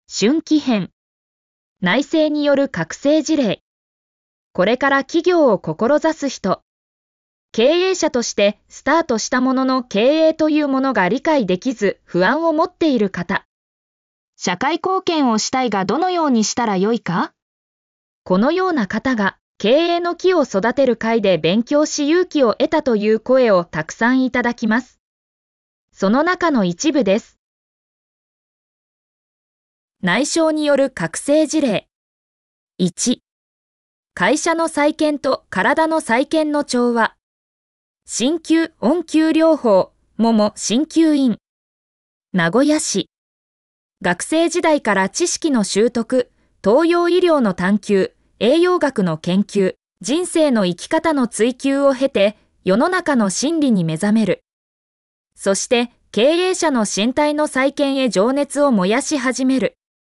春季編。内政による覚醒事例。これから企業を志す人。経営者としてスタートしたものの経営というものが理解できず不安を持っている方。社会貢献をしたいがどのようにしたらよいか？このような方が経営の木を育てる会で勉強し勇気を得たという声をたくさんいただきます。その中の一部です。内省による覚醒事例。1、会社の再建と体の再建の調和。鍼灸温灸療法、桃鍼灸院。名古屋市。学生時代から知識の習得、東洋医療の探求、栄養学の研究、人生の生き方の追求を経て、世の中の真理に目覚める。そして、経営者の身体の再建へ情熱を燃やし始める。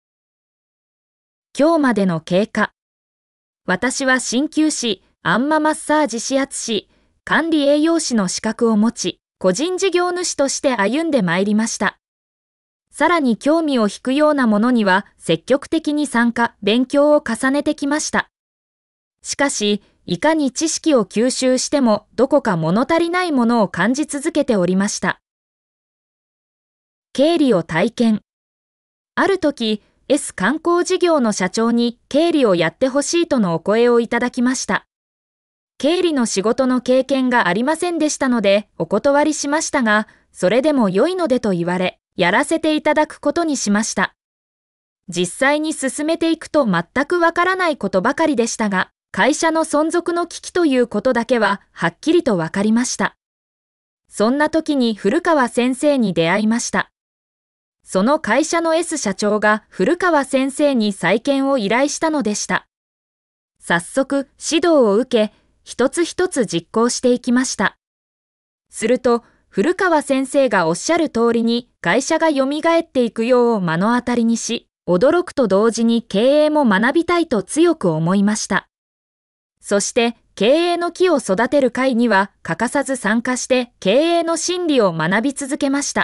今日までの経過。私は鍼灸師、あんまマッサージ指圧師、管理栄養士の資格を持ち、個人事業主として歩んでまいりました。さらに興味を引くようなものには積極的に参加、勉強を重ねてきました。しかし、いかに知識を吸収してもどこか物足りないものを感じ続けておりました。経理を体験。ある時、S 観光事業の社長に経理をやってほしいとのお声をいただきました。経理の仕事の経験がありませんでしたのでお断りしましたが、それでも良いのでと言われ、やらせていただくことにしました。実際に進めていくと全くわからないことばかりでしたが、会社の存続の危機ということだけははっきりとわかりました。そんな時に古川先生に出会いました。その会社の S 社長が古川先生に再建を依頼したのでした。早速指導を受け、一つ一つ実行していきました。すると、古川先生がおっしゃる通りに会社が蘇っていくよう目の当たりにし、驚くと同時に経営も学びたいと強く思いました。そして経営の木を育てる会には欠かさず参加して経営の真理を学び続けました。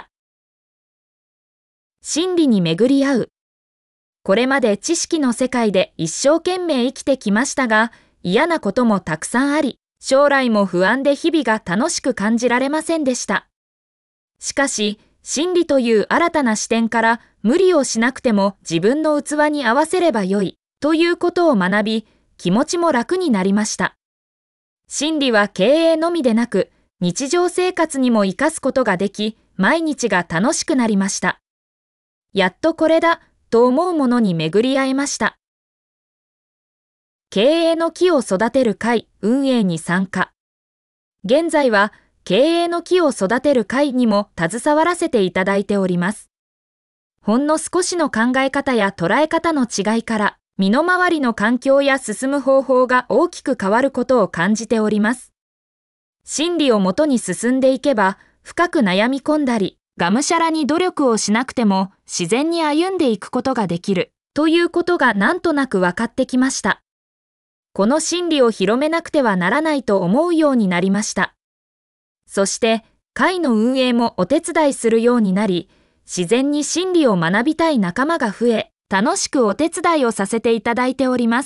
真理に巡り合う。これまで知識の世界で一生懸命生きてきましたが、嫌なこともたくさんあり、将来も不安で日々が楽しく感じられませんでした。しかし、真理という新たな視点から無理をしなくても自分の器に合わせればよいということを学び、気持ちも楽になりました。真理は経営のみでなく、日常生活にも生かすことができ、毎日が楽しくなりました。やっとこれだと思うものに巡り合えました。経営の木を育てる会運営に参加。現在は経営の木を育てる会にも携わらせていただいております。ほんの少しの考え方や捉え方の違いから、身の回りの環境や進む方法が大きく変わることを感じております。真理をもとに進んでいけば、深く悩み込んだり、がむしゃらに努力をしなくても自然に歩んでいくことができるということがなんとなく分かってきました。この真理を広めなくてはならないと思うようになりました。そして会の運営もお手伝いするようになり、自然に真理を学びたい仲間が増え、楽しくお手伝いをさせていただいております。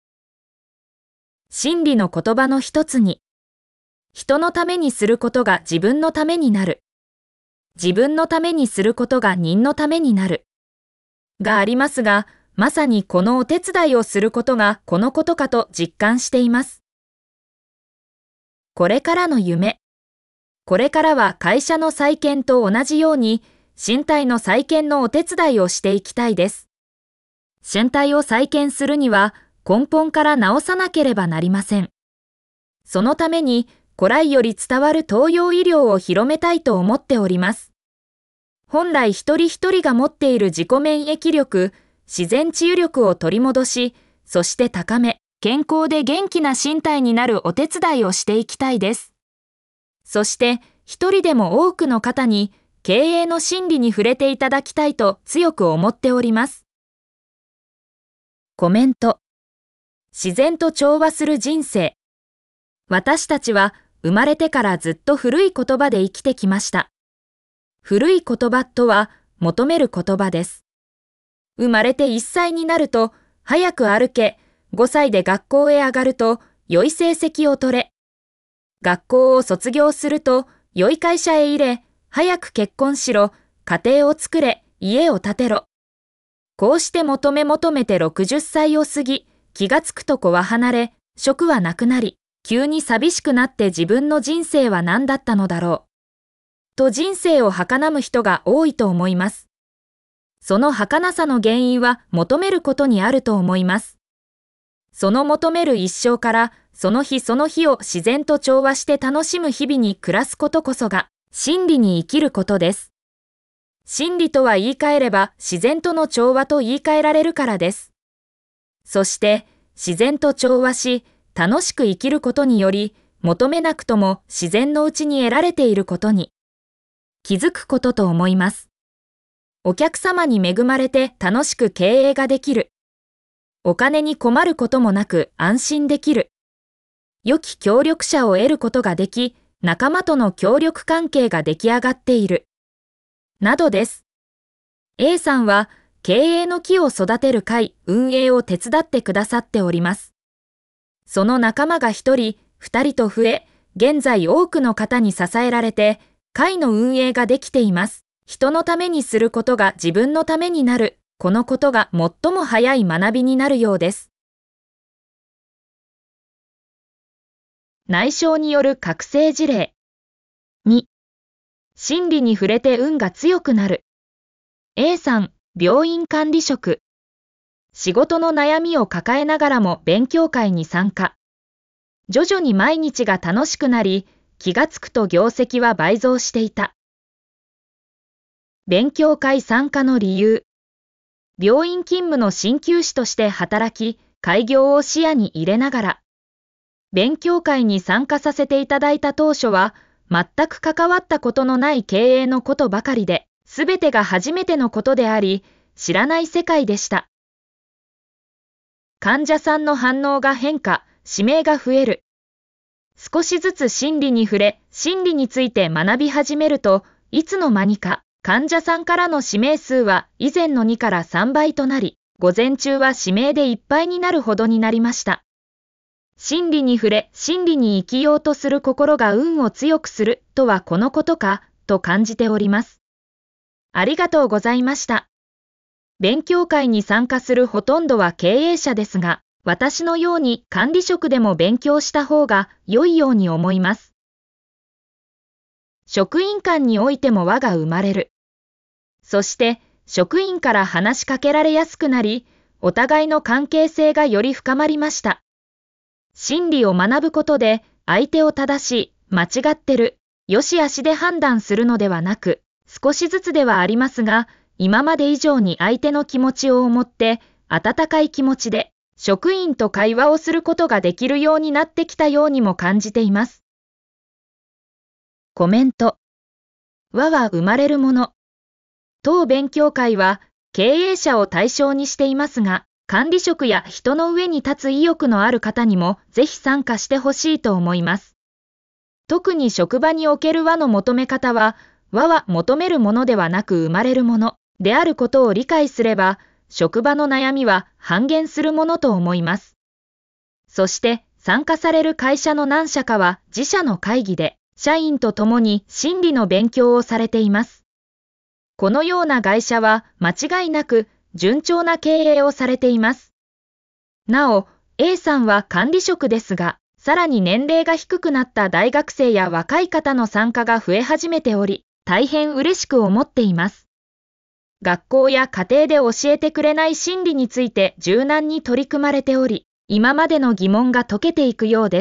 真理の言葉の一つに、人のためにすることが自分のためになる。自分のためにすることが人のためになる。がありますが、まさにこのお手伝いをすることがこのことかと実感しています。これからの夢。これからは会社の再建と同じように、身体の再建のお手伝いをしていきたいです。身体を再建するには根本から治さなければなりません。そのために、古来より伝わる東洋医療を広めたいと思っております。本来一人一人が持っている自己免疫力、自然治癒力を取り戻し、そして高め、健康で元気な身体になるお手伝いをしていきたいです。そして一人でも多くの方に経営の真理に触れていただきたいと強く思っております。コメント。自然と調和する人生。私たちは生まれてからずっと古い言葉で生きてきました。古い言葉とは求める言葉です。 生まれて1歳になると、早く歩け、5歳で学校へ上がると、良い成績を取れ。学校を卒業すると、良い会社へ入れ、早く結婚しろ、家庭を作れ、家を建てろ。こうして求めて60歳を過ぎ、気がつくと子は離れ、職はなくなり、急に寂しくなって自分の人生は何だったのだろう。と人生を儚む人が多いと思います。その儚さの原因は求めることにあると思います。その求める一生から、その日その日を自然と調和して楽しむ日々に暮らすことこそが、真理に生きることです。真理とは言い換えれば自然との調和と言い換えられるからです。そして、自然と調和し、楽しく生きることにより、求めなくとも自然のうちに得られていることに気づくことと思います。お客様に恵まれて楽しく経営ができる。お金に困ることもなく安心できる。良き協力者を得ることができ、仲間との協力関係が出来上がっている。などです。A さんは経営の木を育てる会運営を手伝ってくださっております。その仲間が1人、2人と増え、現在多くの方に支えられて、会の運営ができています。人のためにすることが自分のためになる。このことが最も早い学びになるようです。内省による覚醒事例。2、真理に触れて運が強くなる。A さん、病院管理職。仕事の悩みを抱えながらも勉強会に参加。徐々に毎日が楽しくなり、気がつくと業績は倍増していた。勉強会参加の理由。病院勤務の鍼灸師として働き、開業を視野に入れながら、勉強会に参加させていただいた当初は、全く関わったことのない経営のことばかりで、すべてが初めてのことであり、知らない世界でした。患者さんの反応が変化、指名が増える。少しずつ真理に触れ、真理について学び始めると、いつの間にか、患者さんからの指名数は以前の2から3倍となり、午前中は指名でいっぱいになるほどになりました。真理に触れ、真理に生きようとする心が運を強くするとはこのことか、と感じております。ありがとうございました。勉強会に参加するほとんどは経営者ですが、私のように管理職でも勉強した方が良いように思います。職員間においても輪が生まれる。そして、職員から話しかけられやすくなり、お互いの関係性がより深まりました。真理を学ぶことで、相手を正し、間違ってる、よしあしで判断するのではなく、少しずつではありますが、今まで以上に相手の気持ちを思って、温かい気持ちで、職員と会話をすることができるようになってきたようにも感じています。コメント。輪は生まれるもの。当勉強会は経営者を対象にしていますが、管理職や人の上に立つ意欲のある方にもぜひ参加してほしいと思います。特に職場における輪の求め方は、輪は求めるものではなく生まれるものであることを理解すれば、職場の悩みは半減するものと思います。そして参加される会社の何社かは自社の会議で、社員と共に真理の勉強をされています。このような会社は間違いなく順調な経営をされています。なお、A さんは管理職ですが、さらに年齢が低くなった大学生や若い方の参加が増え始めており、大変嬉しく思っています。学校や家庭で教えてくれない真理について柔軟に取り組まれており、今までの疑問が解けていくようです。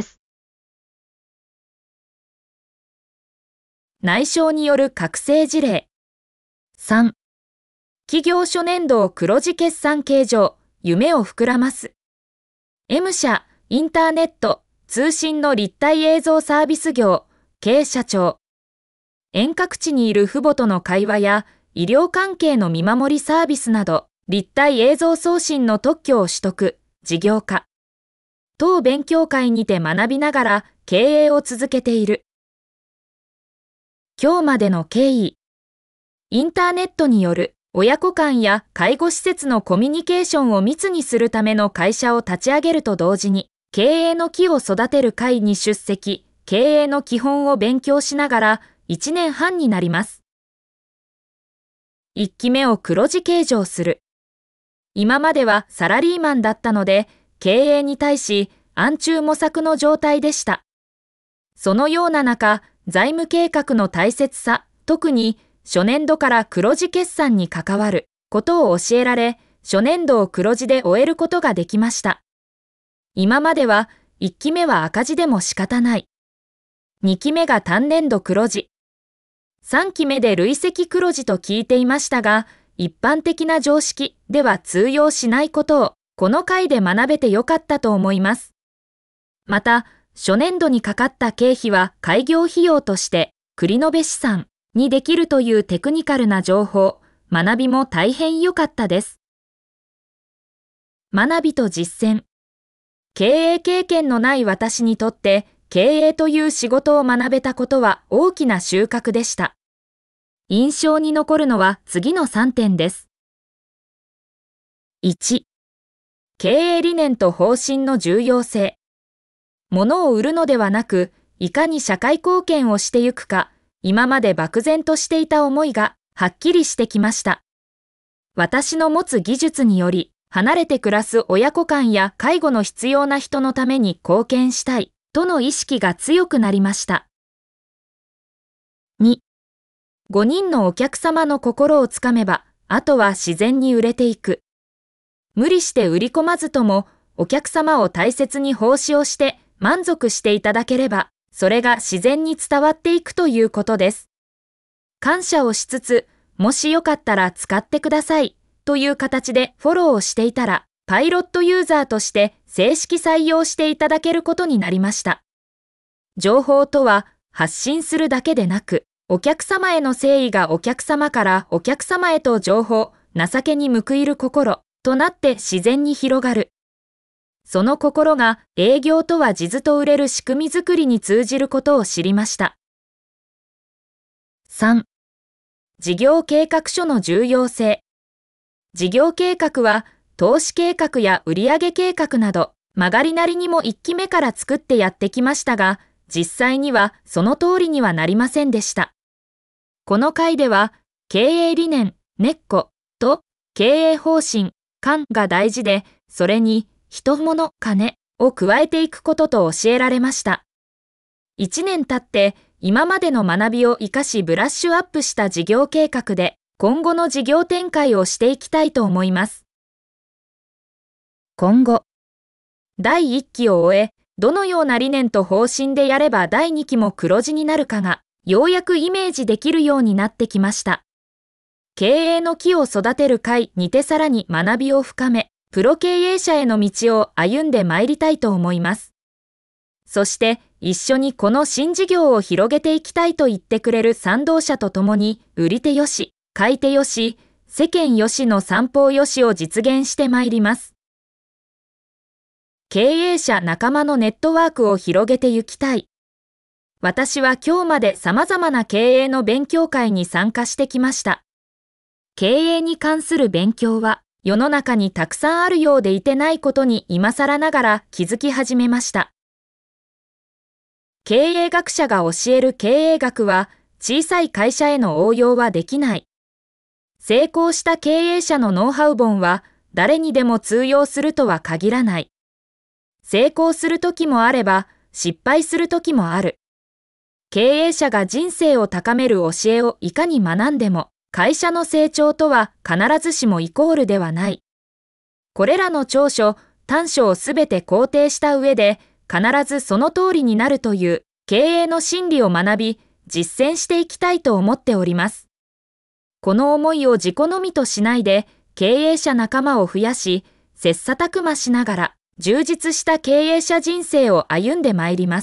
内省による覚醒事例。3、企業初年度黒字決算計上、夢を膨らます。M 社、インターネット、通信の立体映像サービス業、K 社長。遠隔地にいる父母との会話や、医療関係の見守りサービスなど、立体映像送信の特許を取得、事業化。当勉強会にて学びながら経営を続けている。今日までの経緯。インターネットによる親子間や介護施設のコミュニケーションを密にするための会社を立ち上げると同時に、経営の木を育てる会に出席、経営の基本を勉強しながら1年半になります。1期目を黒字計上する。今まではサラリーマンだったので、経営に対し暗中模索の状態でした。そのような中、財務計画の大切さ、特に初年度から黒字決算に関わることを教えられ、初年度を黒字で終えることができました。今までは1期目は赤字でも仕方ない。2期目が単年度黒字。3期目で累積黒字と聞いていましたが、一般的な常識では通用しないことをこの回で学べてよかったと思います。また、初年度にかかった経費は開業費用として繰延資産にできるというテクニカルな情報、学びも大変良かったです。学びと実践。経営経験のない私にとって経営という仕事を学べたことは大きな収穫でした。印象に残るのは次の3点です。1、経営理念と方針の重要性。物を売るのではなく、いかに社会貢献をしてゆくか、今まで漠然としていた思いがはっきりしてきました。私の持つ技術により、離れて暮らす親子間や介護の必要な人のために貢献したい、との意識が強くなりました。2、5人のお客様の心をつかめば、あとは自然に売れていく。無理して売り込まずとも、お客様を大切に奉仕をして満足していただければ、それが自然に伝わっていくということです。感謝をしつつ、もしよかったら使ってくださいという形でフォローをしていたら、パイロットユーザーとして正式採用していただけることになりました。情報とは発信するだけでなく、お客様への誠意がお客様からお客様へと情報、情けに報いる心となって自然に広がる。その心が営業とは地図と売れる仕組み作りに通じることを知りました。3、事業計画書の重要性。事業計画は投資計画や売上計画など曲がりなりにも1期目から作ってやってきましたが、実際にはその通りにはなりませんでした。この回では経営理念、根っこと経営方針、勘が大事で、それに人物、金を加えていくことと教えられました。1年経って今までの学びを生かしブラッシュアップした事業計画で今後の事業展開をしていきたいと思います。今後、第1期を終え、どのような理念と方針でやれば第2期も黒字になるかが、ようやくイメージできるようになってきました。経営の木を育てる会にてさらに学びを深め、プロ経営者への道を歩んでまいりたいと思います。そして一緒にこの新事業を広げていきたいと言ってくれる賛同者と共に、売り手よし、買い手よし、世間よしの三方よしを実現してまいります。経営者仲間のネットワークを広げてゆきたい。私は今日まで様々な経営の勉強会に参加してきました。経営に関する勉強は世の中にたくさんあるようでいてないことに今更ながら気づき始めました。経営学者が教える経営学は小さい会社への応用はできない。成功した経営者のノウハウ本は誰にでも通用するとは限らない。成功する時もあれば失敗する時もある。経営者が人生を高める教えをいかに学んでも、会社の成長とは必ずしもイコールではない。これらの長所、短所をすべて肯定した上で、必ずその通りになるという経営の真理を学び、実践していきたいと思っております。この思いを自己のみとしないで、経営者仲間を増やし、切磋琢磨しながら、充実した経営者人生を歩んでまいります。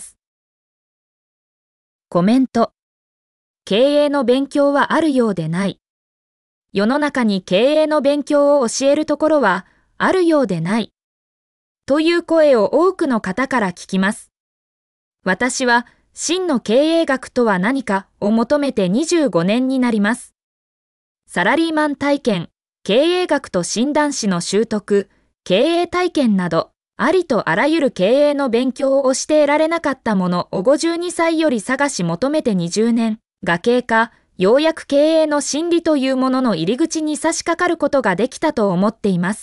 コメント。経営の勉強はあるようでない。世の中に経営の勉強を教えるところはあるようでない。という声を多くの方から聞きます。私は真の経営学とは何かを求めて25年になります。 サラリーマン体験、経営学と診断士の習得、経営体験など、ありとあらゆる経営の勉強をして得られなかったものを52歳より探し求めて20年が経過、ようやく経営の真理というものの入り口に差し掛かることができたと思っています。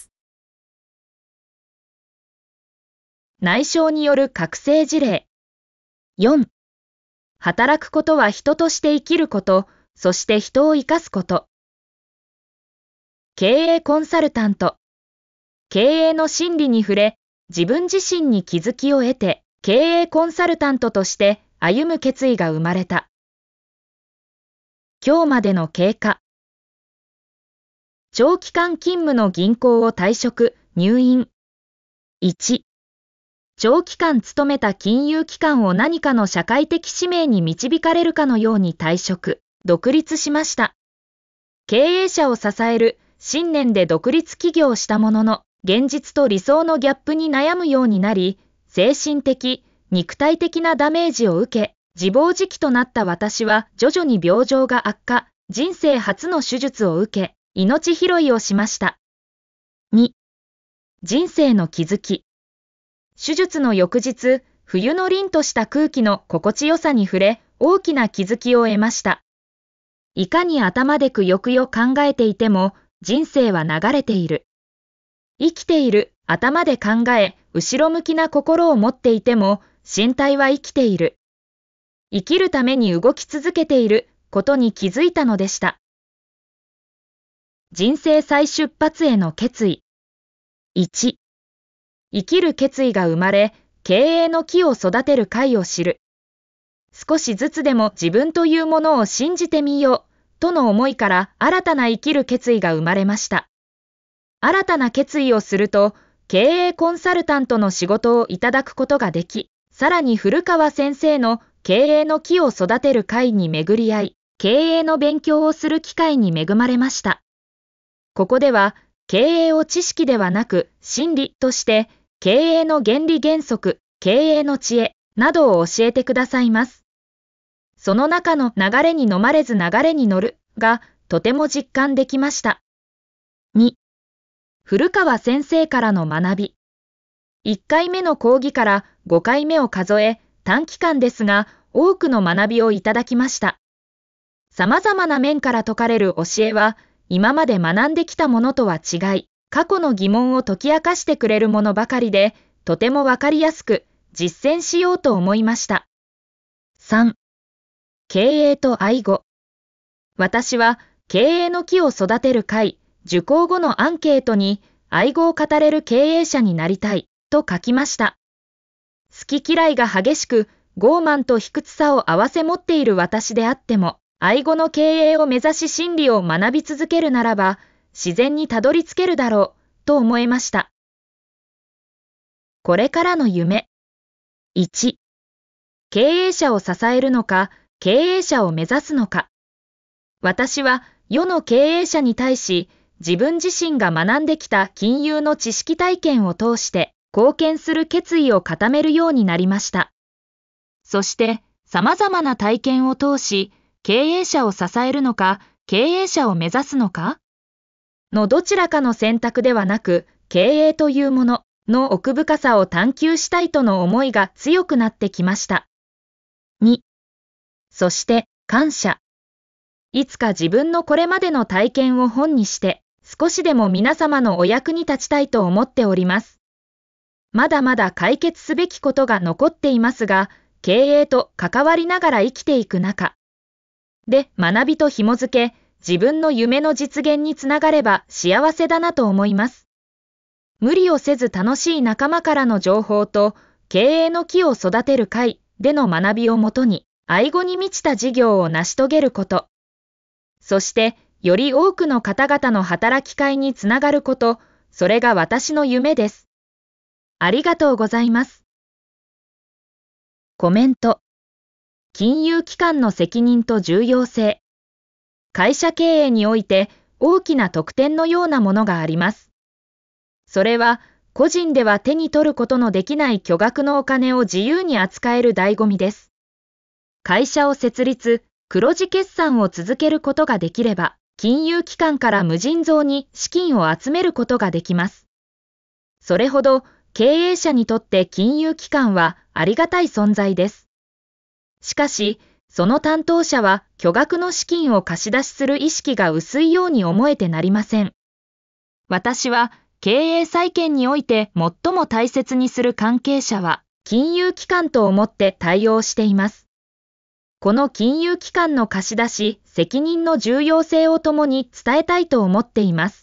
内省による覚醒事例。4、働くことは人として生きること、そして人を生かすこと。経営コンサルタント。経営の真理に触れ、自分自身に気づきを得て、経営コンサルタントとして歩む決意が生まれた。今日までの経過。長期間勤務の銀行を退職、入院。1、長期間勤めた金融機関を何かの社会的使命に導かれるかのように退職、独立しました。経営者を支える信念で独立起業したものの、現実と理想のギャップに悩むようになり、精神的、肉体的なダメージを受け、自暴自棄となった私は徐々に病状が悪化、人生初の手術を受け、命拾いをしました。2、人生の気づき。手術の翌日、冬の凛とした空気の心地よさに触れ、大きな気づきを得ました。いかに頭でくよくよ考えていても、人生は流れている。生きている、頭で考え、後ろ向きな心を持っていても、身体は生きている。生きるために動き続けていることに気づいたのでした。人生再出発への決意。1、生きる決意が生まれ、経営の木を育てる会を知る。少しずつでも自分というものを信じてみよう、との思いから新たな生きる決意が生まれました。新たな決意をすると、経営コンサルタントの仕事をいただくことができ、さらに古川先生の経営の木を育てる会に巡り合い、経営の勉強をする機会に恵まれました。ここでは、経営を知識ではなく真理として、経営の原理原則、経営の知恵などを教えてくださいます。その中の流れに飲まれず流れに乗るがとても実感できました。2、古川先生からの学び。1回目の講義から5回目を数え、短期間ですが多くの学びをいただきました。様々な面から説かれる教えは、今まで学んできたものとは違い、過去の疑問を解き明かしてくれるものばかりで、とてもわかりやすく実践しようと思いました。3、経営と愛語。私は経営の木を育てる会、受講後のアンケートに愛語を語れる経営者になりたいと書きました。好き嫌いが激しく、傲慢と卑屈さを併せ持っている私であっても、愛語の経営を目指し真理を学び続けるならば、自然にたどり着けるだろう、と思いました。これからの夢。1、経営者を支えるのか、経営者を目指すのか。私は世の経営者に対し、自分自身が学んできた金融の知識体験を通して貢献する決意を固めるようになりました。そして様々な体験を通し、経営者を支えるのか、経営者を目指すのかのどちらかの選択ではなく、経営というものの奥深さを探求したいとの思いが強くなってきました。2、そして感謝。いつか自分のこれまでの体験を本にして、少しでも皆様のお役に立ちたいと思っております。まだまだ解決すべきことが残っていますが、経営と関わりながら生きていく中で学びと紐づけ、自分の夢の実現につながれば幸せだなと思います。無理をせず楽しい仲間からの情報と、経営の木を育てる会での学びをもとに、愛語に満ちた事業を成し遂げること。そして、より多くの方々の働き会につながること、それが私の夢です。ありがとうございます。コメント。金融機関の責任と重要性。会社経営において大きな特典のようなものがあります。それは、個人では手に取ることのできない巨額のお金を自由に扱える醍醐味です。会社を設立、黒字決算を続けることができれば、 金融機関から無尽蔵に資金を集めることができます。それほど経営者にとって金融機関はありがたい存在です。しかし、その担当者は巨額の資金を貸し出しする意識が薄いように思えてなりません。私は経営再建において最も大切にする関係者は金融機関と思って対応しています。この金融機関の貸し出し、責任の重要性をともに伝えたいと思っています。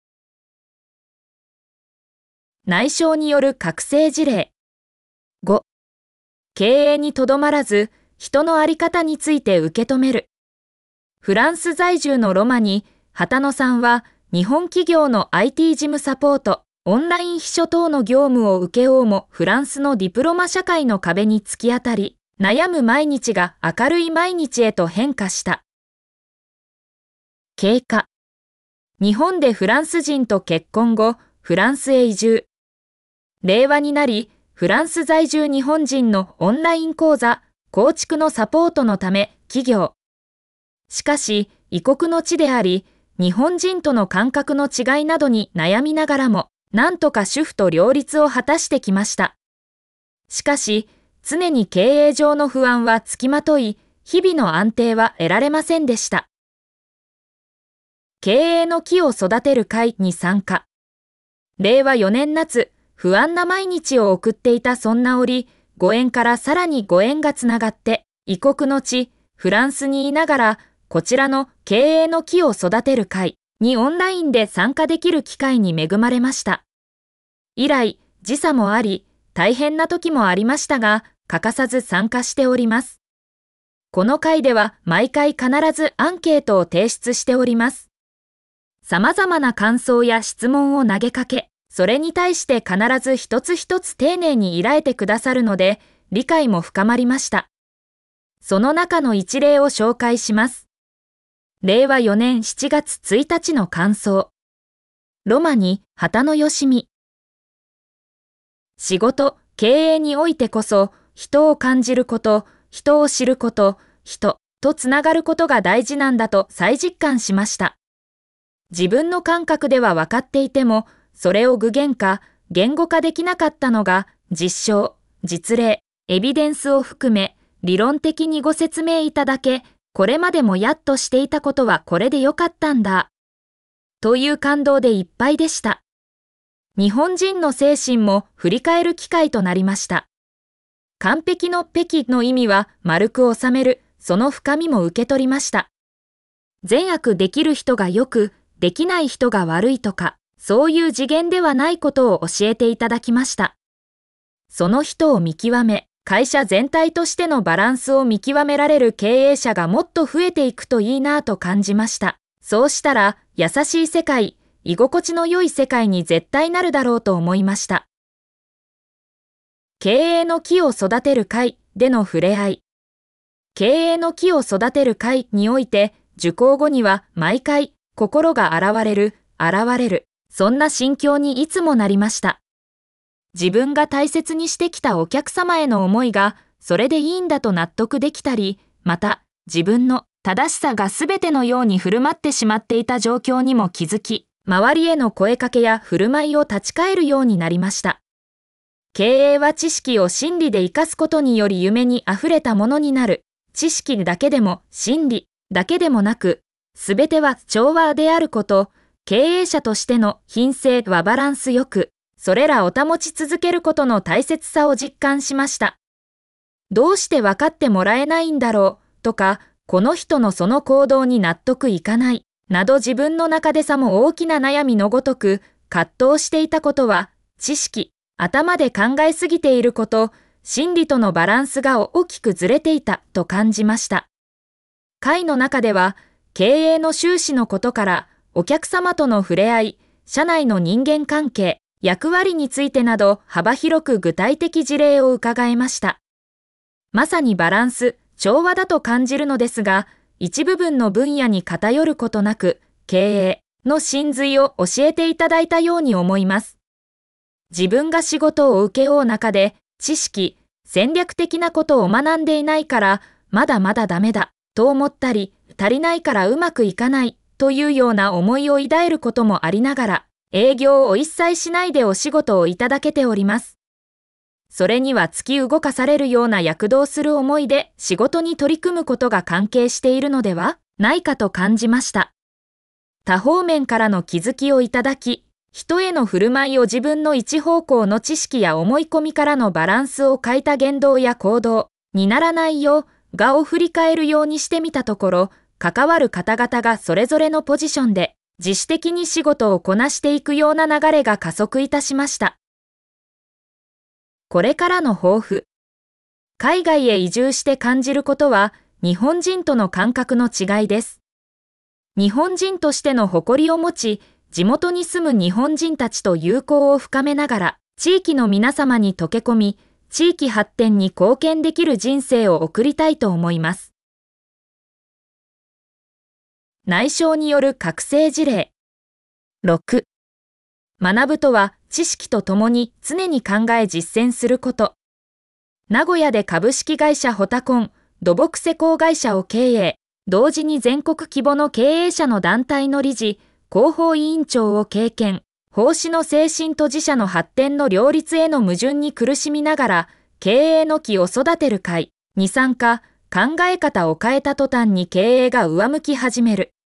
内省による覚醒事例。5、経営にとどまらず、人のあり方について受け止める。フランス在住のロマニ、畑野さんは、日本企業の IT 事務サポート、オンライン秘書等の業務を請け負うも、フランスのディプロマ社会の壁に突き当たり、悩む毎日が明るい毎日へと変化した。経過。日本でフランス人と結婚後、フランスへ移住。令和になり、フランス在住日本人のオンライン講座、構築のサポートのため起業。しかし、異国の地であり、日本人との感覚の違いなどに悩みながらも、なんとか主婦と両立を果たしてきました。しかし、常に経営上の不安はつきまとい、日々の安定は得られませんでした。経営の木を育てる会に参加。令和4年夏、不安な毎日を送っていたそんな折、ご縁からさらにご縁がつながって、異国の地、フランスにいながら、こちらの経営の木を育てる会にオンラインで参加できる機会に恵まれました。以来、時差もあり、大変な時もありましたが、欠かさず参加しております。この会では毎回必ずアンケートを提出しております。様々な感想や質問を投げかけ、それに対して必ず一つ一つ丁寧に依頼てくださるので、理解も深まりました。その中の一例を紹介します。令和4年7月1日の感想。ロマニ、畑野よしみ。仕事、経営においてこそ、人を感じること、人を知ること、人とつながることが大事なんだと再実感しました。自分の感覚では分かっていても、それを具現化、言語化できなかったのが、実証、実例、エビデンスを含め、理論的にご説明いただけ、これまでもやっとしていたことはこれでよかったんだ。という感動でいっぱいでした。日本人の精神も振り返る機会となりました。完璧の璧の意味は丸く収める、その深みも受け取りました。善悪できる人がよく、できない人が悪いとか、そういう次元ではないことを教えていただきました。その人を見極め、会社全体としてのバランスを見極められる経営者がもっと増えていくといいなぁと感じました。そうしたら、優しい世界、居心地の良い世界に絶対なるだろうと思いました。経営の木を育てる会での触れ合い。経営の木を育てる会において、受講後には毎回、心が現れる、そんな心境にいつもなりました。自分が大切にしてきたお客様への思いが、それでいいんだと納得できたり、また、自分の正しさが全てのように振る舞ってしまっていた状況にも気づき、周りへの声かけや振る舞いを立ち返るようになりました。経営は知識を真理で生かすことにより夢にあふれたものになる。知識だけでも真理だけでもなく、すべては調和であること、経営者としての品性はバランスよく、それらを保ち続けることの大切さを実感しました。どうして分かってもらえないんだろうとか、この人のその行動に納得いかないなど自分の中でさも大きな悩みのごとく葛藤していたことは、知識、頭で考えすぎていること、真理とのバランスが大きくずれていたと感じました。会の中では、経営の収支のことから、お客様との触れ合い、社内の人間関係、役割についてなど幅広く具体的事例を伺えました。まさにバランス、調和だと感じるのですが、一部分の分野に偏ることなく、経営の真髄を教えていただいたように思います。自分が仕事を請け負う中で、知識、戦略的なことを学んでいないから、まだまだダメだ、と思ったり、足りないからうまくいかない、 というような思いを抱えることもありながら、営業を一切しないでお仕事をいただけております。それには突き動かされるような躍動する思いで仕事に取り組むことが関係しているのではないかと感じました。多方面からの気づきをいただき、人への振る舞いを自分の一方向の知識や思い込みからのバランスを欠いた言動や行動にならないよう、我を振り返るようにしてみたところ、関わる方々がそれぞれのポジションで自主的に仕事をこなしていくような流れが加速いたしました。これからの抱負。海外へ移住して感じることは、日本人との感覚の違いです。日本人としての誇りを持ち、地元に住む日本人たちと友好を深めながら、地域の皆様に溶け込み、地域発展に貢献できる人生を送りたいと思います。内省による覚醒事例。6. 学ぶとは知識とともに常に考え実践すること。名古屋で株式会社ホタコン、土木施工会社を経営、同時に全国規模の経営者の団体の理事、広報委員長を経験、奉仕の精神と自社の発展の両立への矛盾に苦しみながら、経営の木を育てる会に参加、考え方を変えた途端に経営が上向き始める。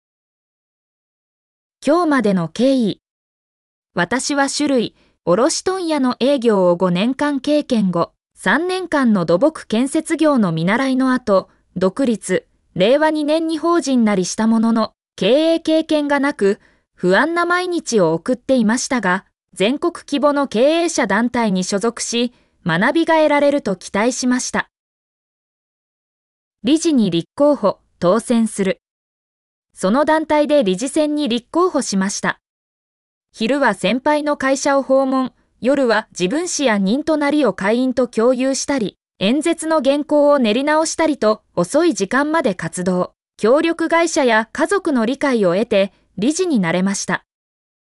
今日までの経緯。私は種類、卸問屋の営業を5年間経験後、3年間の土木建設業の見習いの後、独立、令和2年に法人なりしたものの、経営経験がなく、不安な毎日を送っていましたが、全国規模の経営者団体に所属し、学びが得られると期待しました。理事に立候補、当選する。その団体で理事選に立候補しました。昼は先輩の会社を訪問、夜は自分史や任となりを会員と共有したり、演説の原稿を練り直したりと遅い時間まで活動、協力会社や家族の理解を得て理事になれました。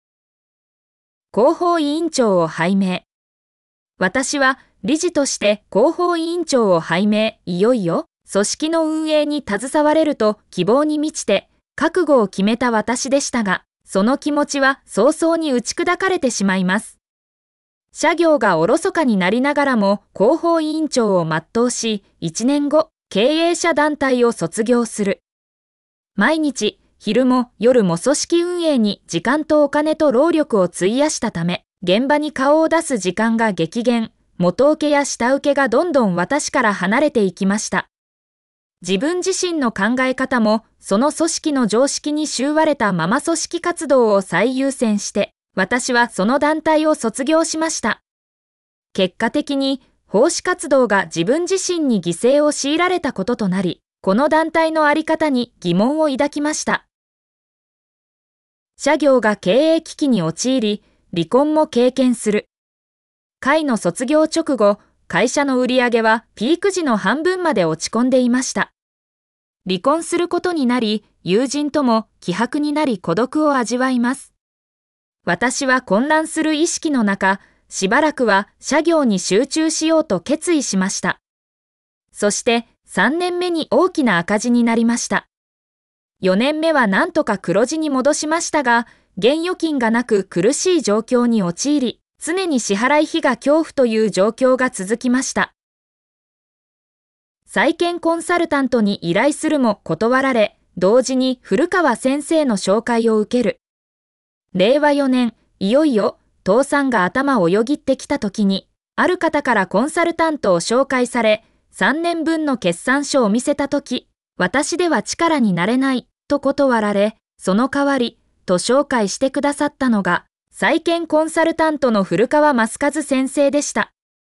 広報委員長を拝命。私は理事として広報委員長を拝命、いよいよ組織の運営に携われると希望に満ちて覚悟を決めた私でしたが、その気持ちは早々に打ち砕かれてしまいます。社業がおろそかになりながらも広報委員長を全うし、1年後、経営者団体を卒業する。毎日、昼も夜も組織運営に時間とお金と労力を費やしたため、現場に顔を出す時間が激減、元請けや下請けがどんどん私から離れていきました。自分自身の考え方も、その組織の常識に習われたまま組織活動を最優先して、私はその団体を卒業しました。結果的に、奉仕活動が自分自身に犠牲を強いられたこととなり、この団体のあり方に疑問を抱きました。社業が経営危機に陥り、離婚も経験する。会の卒業直後、会社の売り上げはピーク時の半分まで落ち込んでいました。離婚することになり、友人とも希薄になり孤独を味わいます。私は混乱する意識の中、しばらくは社業に集中しようと決意しました。そして3年目に大きな赤字になりました。4年目はなんとか黒字に戻しましたが、現預金がなく苦しい状況に陥り、常に支払い費が恐怖という状況が続きました。再建コンサルタントに依頼するも断られ、同時に古川先生の紹介を受ける。令和4年、いよいよ倒産が頭をよぎってきた時に、ある方からコンサルタントを紹介され、3年分の決算書を見せた時、私では力になれないと断られ、その代わりと紹介してくださったのが、再建コンサルタントの古川正和先生でした。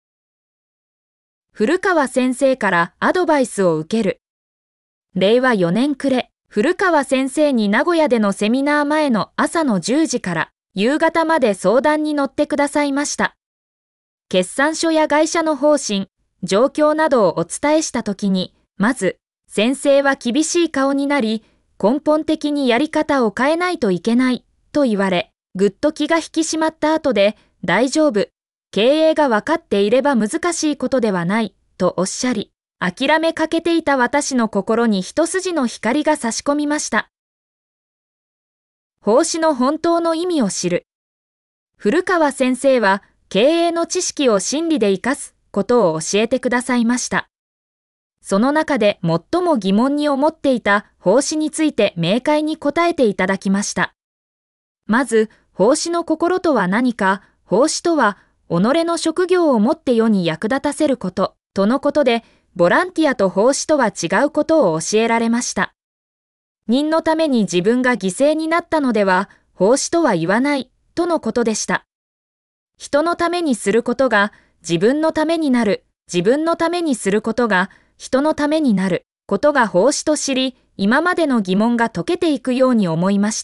古川先生からアドバイスを受ける。令和4年暮れ、古川先生に名古屋でのセミナー前の朝の10時から夕方まで相談に乗ってくださいました。決算書や会社の方針、状況などをお伝えしたときに、まず、先生は厳しい顔になり、根本的にやり方を変えないといけないと言われ、ぐっと気が引き締まった後で、大丈夫、経営が分かっていれば難しいことではない、とおっしゃり、諦めかけていた私の心に一筋の光が差し込みました。 奉仕の本当の意味を知る。古川先生は経営の知識を真理で生かすことを教えてくださいました。その中で最も疑問に思っていた奉仕について明快に答えていただきました。まず、奉仕の心とは何か、奉仕とは、己の職業をもって世に役立たせること、とのことで、ボランティアと奉仕とは違うことを教えられました。人のために自分が犠牲になったのでは、奉仕とは言わない、とのことでした。人のためにすることが自分のためになる、自分のためにすることが人のためになることが奉仕と知り、今までの疑問が解けていくように思いました。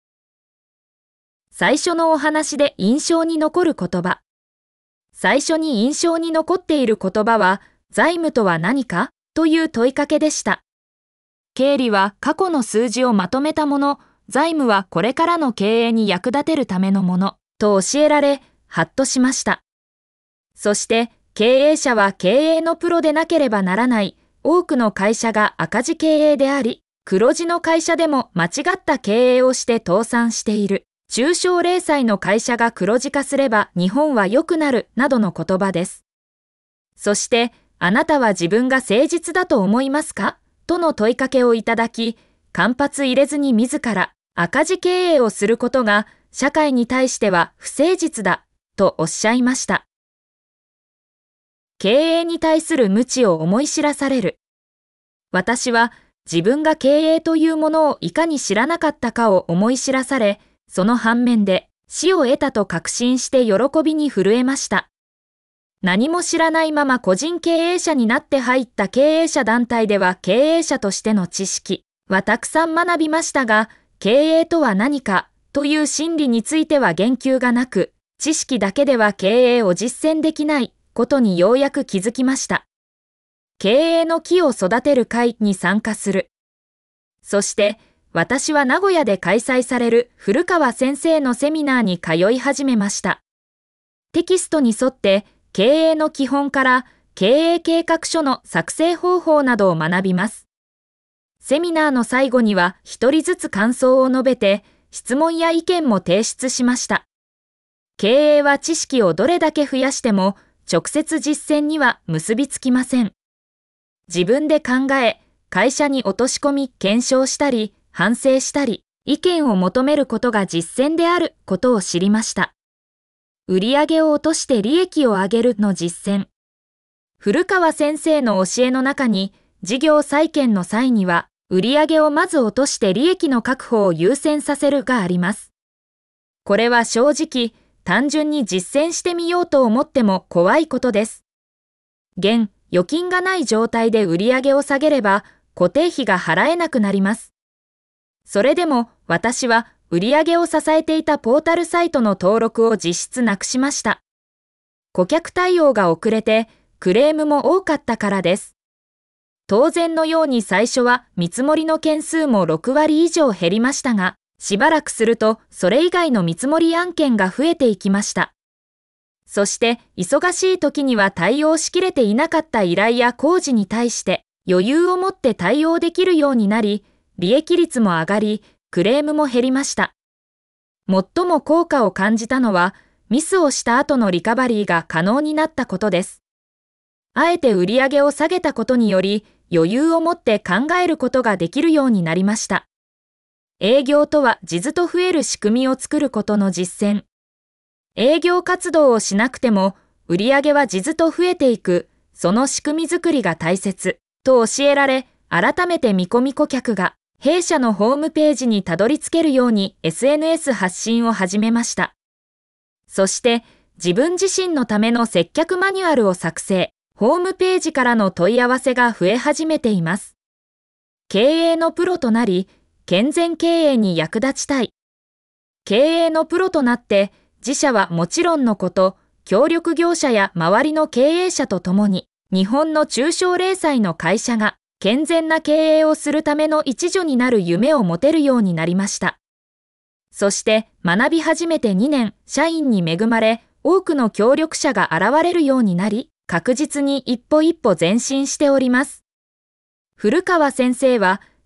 最初のお話で印象に残る言葉。最初に印象に残っている言葉は、財務とは何かという問いかけでした。経理は過去の数字をまとめたもの、財務はこれからの経営に役立てるためのもの、と教えられ、はっとしました。そして、経営者は経営のプロでなければならない、多くの会社が赤字経営であり、黒字の会社でも間違った経営をして倒産している。中小零細の会社が黒字化すれば日本は良くなるなどの言葉です。そして、あなたは自分が誠実だと思いますかとの問いかけをいただき、間髪入れずに自ら赤字経営をすることが社会に対しては不誠実だとおっしゃいました。経営に対する無知を思い知らされる。私は自分が経営というものをいかに知らなかったかを思い知らされ、その反面で死を得たと確信して喜びに震えました。何も知らないまま個人経営者になって入った経営者団体では経営者としての知識はたくさん学びましたが、経営とは何かという真理については言及がなく、知識だけでは経営を実践できないことにようやく気づきました。経営の木を育てる会に参加する。そして、私は名古屋で開催される古川先生のセミナーに通い始めました。テキストに沿って経営の基本から経営計画書の作成方法などを学びます。セミナーの最後には一人ずつ感想を述べて質問や意見も提出しました。経営は知識をどれだけ増やしても直接実践には結びつきません。自分で考え、会社に落とし込み検証したり、反省したり、意見を求めることが実践であることを知りました。売上を落として利益を上げるの実践。古川先生の教えの中に、事業再建の際には、売上をまず落として利益の確保を優先させるがあります。これは正直、単純に実践してみようと思っても怖いことです。預金がない状態で売上を下げれば、固定費が払えなくなります。それでも私は売上を支えていたポータルサイトの登録を実質なくしました。顧客対応が遅れてクレームも多かったからです。当然のように最初は見積もりの件数も6割以上減りましたが、しばらくするとそれ以外の見積もり案件が増えていきました。そして忙しい時には対応しきれていなかった依頼や工事に対して余裕を持って対応できるようになり、利益率も上がり、クレームも減りました。最も効果を感じたのは、ミスをした後のリカバリーが可能になったことです。あえて売上を下げたことにより、余裕を持って考えることができるようになりました。営業とは数と増える仕組みを作ることの実践。営業活動をしなくても、売上は数と増えていく、その仕組み作りが大切、と教えられ、改めて見込み顧客が、弊社のホームページにたどり着けるように SNS 発信を始めました。そして自分自身のための接客マニュアルを作成、ホームページからの問い合わせが増え始めています。経営のプロとなり、健全経営に役立ちたい。経営のプロとなって自社はもちろんのこと、協力業者や周りの経営者とともに、日本の中小零細の会社が、健全な経営をするための一助になる夢を持てるようになりました。そして学び始めて2年、社員に恵まれ、多くの協力者が現れるようになり、確実に一歩一歩前進しております。古川先生は、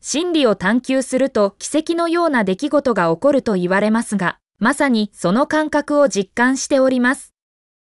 真理を探求すると奇跡のような出来事が起こると言われますが、まさにその感覚を実感しております。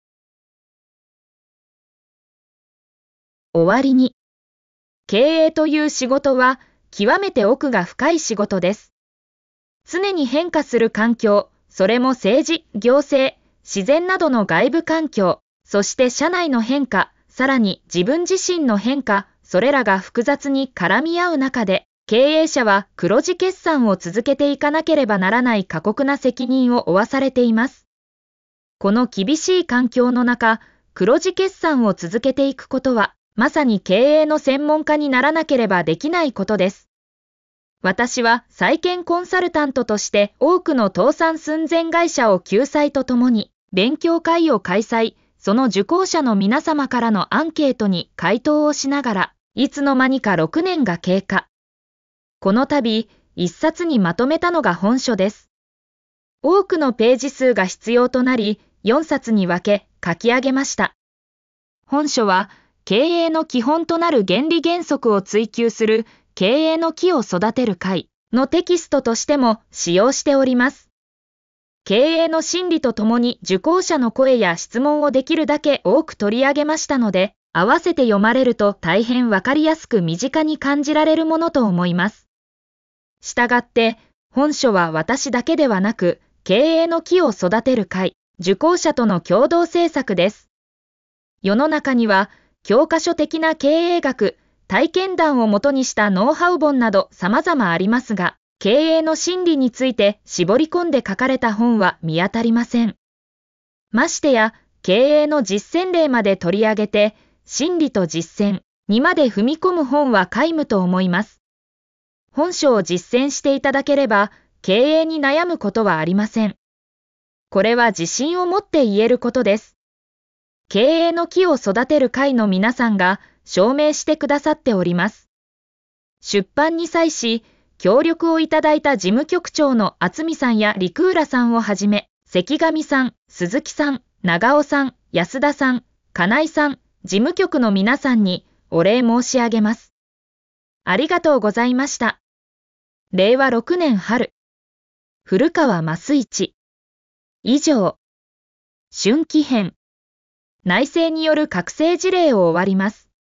終わりに。経営という仕事は極めて奥が深い仕事です。常に変化する環境、それも政治、行政、自然などの外部環境、そして社内の変化、さらに自分自身の変化、それらが複雑に絡み合う中で、経営者は黒字決算を続けていかなければならない過酷な責任を負わされています。この厳しい環境の中、黒字決算を続けていくことは、まさに経営の専門家にならなければできないことです。私は債券コンサルタントとして多くの倒産寸前会社を救済とともに勉強会を開催、その受講者の皆様からのアンケートに回答をしながら、いつの間にか6年が経過。この度、一冊にまとめたのが本書です。多くのページ数が必要となり、4冊に分け書き上げました。本書は、経営の基本となる原理原則を追求する経営の木を育てる会のテキストとしても使用しております。経営の真理とともに受講者の声や質問をできるだけ多く取り上げましたので、合わせて読まれると大変わかりやすく身近に感じられるものと思います。したがって、本書は私だけではなく、経営の木を育てる会、受講者との共同制作です。世の中には、教科書的な経営学、体験談をもとにしたノウハウ本など様々ありますが、経営の真理について絞り込んで書かれた本は見当たりません。ましてや、経営の実践例まで取り上げて、真理と実践にまで踏み込む本は皆無と思います。本書を実践していただければ、経営に悩むことはありません。これは自信を持って言えることです。経営の木を育てる会の皆さんが証明してくださっております。出版に際し、協力をいただいた事務局長の渥美さんや陸浦さんをはじめ、関上さん、鈴木さん、長尾さん、安田さん、金井さん、事務局の皆さんにお礼申し上げます。ありがとうございました。令和6年春。古川増一。以上。春季編。内政による覚醒事例を終わります。